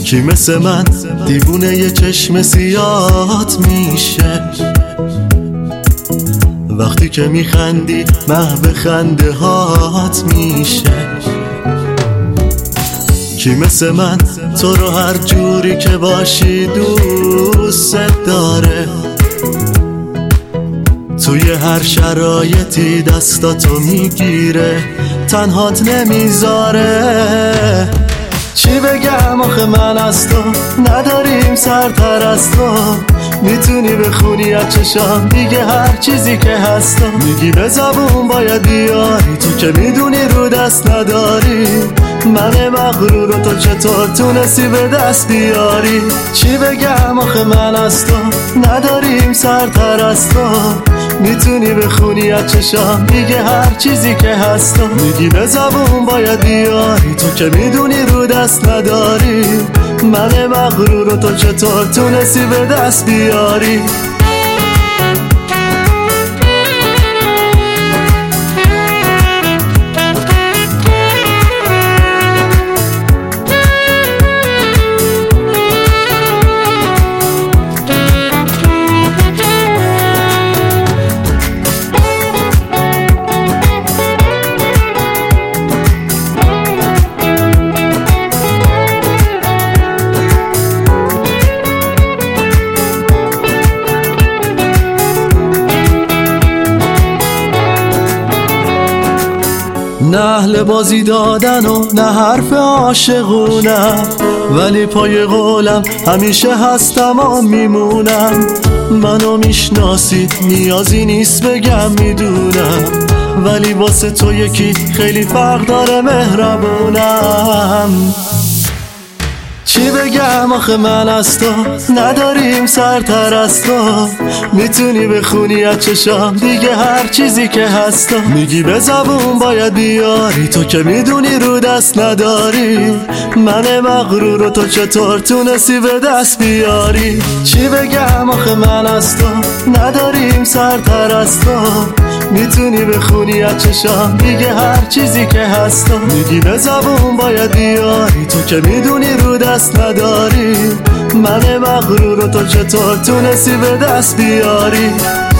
کی مثل من دیوونه یه چشم سیاهات میشه؟ وقتی که میخندی محو خنده هات میشه. کی مثل من تو رو هر جوری که باشی دوست داره؟ توی هر شرایطی دستاتو میگیره تنهات نمیذاره. چی بگم آخه من از تو نداریم سرتر از تو. میتونی بخونی از چشام دیگه هر چیزی که هست. میگی به زبون باید بیاری تو که میدونی رو دست نداری. من مغرور و تو چطور تونستی به دست بیاری؟ چی بگم آخه من از تو نداریم سرتر از تو. میتونی بخونی از چشام دیگه هر چیزی که هست. میگی به زبون باید بیاری تو که میدونی رو دست نداری. من مغرور و تو چطور تونستی به دست بیاری؟ نه اهل بازی دادن و نه حرف عاشقونم، ولی پای قولم همیشه هستم و میمونم. منو میشناسی نیازی نیست بگم میدونم، ولی واسه تو یکی خیلی فرق داره مهربونم. چی بگم آخه من از تو نداریم سرتر از تو. میتونی بخونی از چشام دیگه هر چیزی که هست. میگی به زبون باید بیاری تو که میدونی رو دست نداری. من مغرور و تو چطور تونستی به دست بیاری؟ چی بگم آخه من از تو نداریم سرتر از تو. میتونی بخونی از چشام دیگه هر چیزی که هست. میگی به زبون باید بیاری تو که میدونی رو دست نداری. من مغرور و تو چطور تونستی به دست بیاری؟